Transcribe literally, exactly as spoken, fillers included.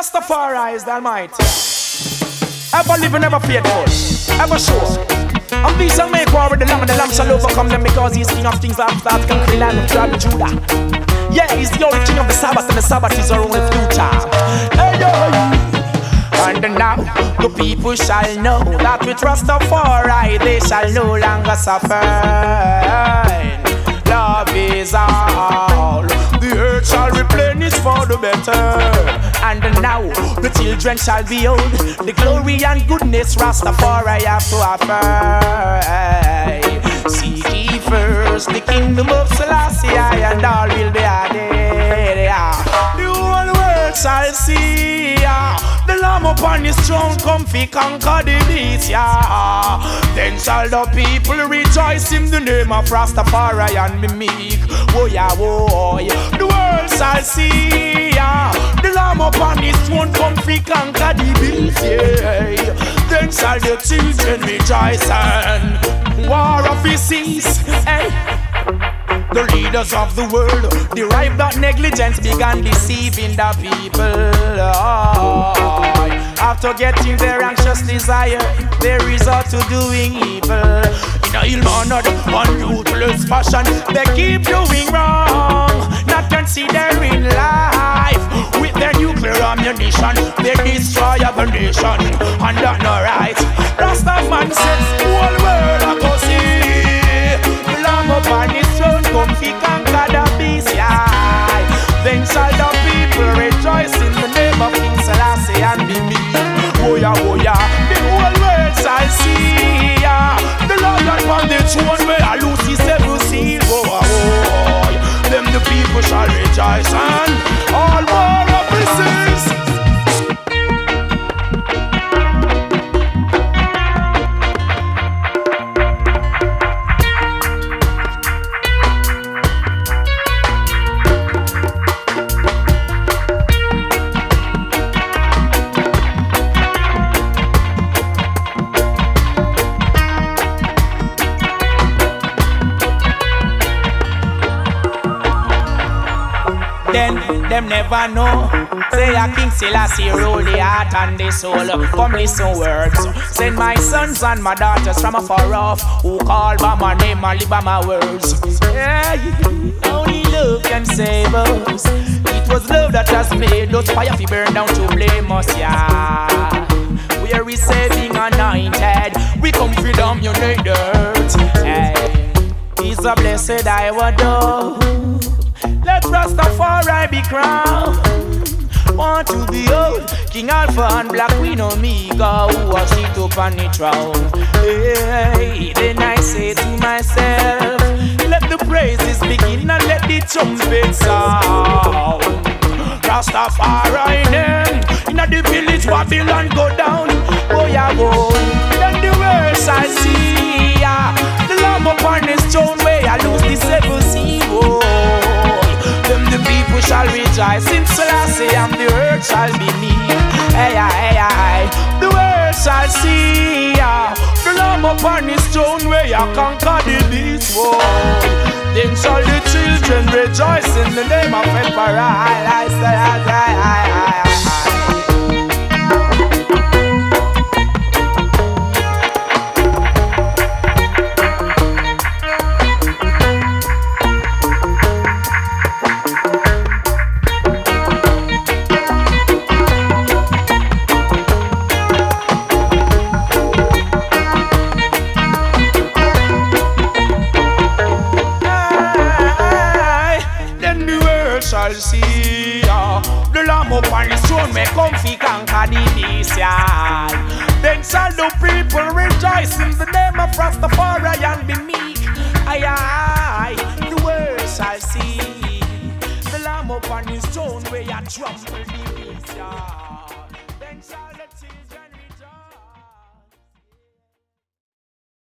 Rastafari is the Almighty. Ever living, ever faithful, ever sure. And these shall make war with the lamb, and the lamb shall overcome them, because he's king of kings that that can kill and tribe of Judah. Yeah, he's the only king of the Sabbath, and the Sabbath is our only future. Hey, yo. And now the people shall know that with Rastafari they shall no longer suffer. Love is all. The earth shall replenish for the better. And now the children shall behold the glory and goodness Rastafari have to offer. Seek ye first the kingdom of Selassie, and all will be added. The whole world shall see the Lamb upon his throne, comfy conquer the beast, yeah. Then shall the people rejoice in the name of Rastafari and be meek. Oh yeah, oh yeah. The world shall see, yeah, the Lamb upon his throne, comfy conquer the beast, yeah. Then shall the children rejoice and war of his cease, hey. The leaders of the world derived that negligence began deceiving the people. Oh, after getting their anxious desire, they resort to doing evil. In a ill-mannered, unruthless fashion, they keep doing wrong, not considering life. With their nuclear ammunition, they destroy the nation, and that's not right. Rastaman says, whole world I go see the Lamb upon his throne, comfy conquer the beast, yeah. Then shall the people rejoice in the name of King Selassie and be meek. Oh yeah, oh yeah, the whole world shall see, yeah, the Lord upon the throne where I lose his seven seal. Oh, oh, oh, them the people shall rejoice and all war of cease. Then them never know. Say a King Selassie rule the heart and the soul. Come listen words. Send my sons and my daughters from afar off, who call by my name and live by my words. Yeah, only love can save us. It was love that has made us fire fi burn down to blame us, yeah. We are receiving anointed, we come freedom united. Hey, he's a blessed I would do. Let Rastafari be crowned. Want to be old King Alpha and Black Queen Omega, who was sit up on the throne. Hey, then I say to myself, let the praises begin and let the trumpet sound. Rastafari name in the village Babylon go down. Oh yeah, boy. Then the world shall see, yeah, the Lamb upon his throne where I lose the seven sea. Oh, them the people shall rejoice in Selassie, and the earth shall be meek. Hey, hey, hey, the world shall see, yeah, the Lamb upon his throne where you conquer the beast. Whoa. Then shall the children rejoice in the name of Emperor. I say, I say, I, I, I. Shall see uh, the Lamb upon his throne, may comfy conquer the beast, yeah. Then shall the people rejoice in the name of Rastafari and be meek. Aye, aye, the world shall see the Lamb upon his throne, where you trample the beast, yeah. Then shall the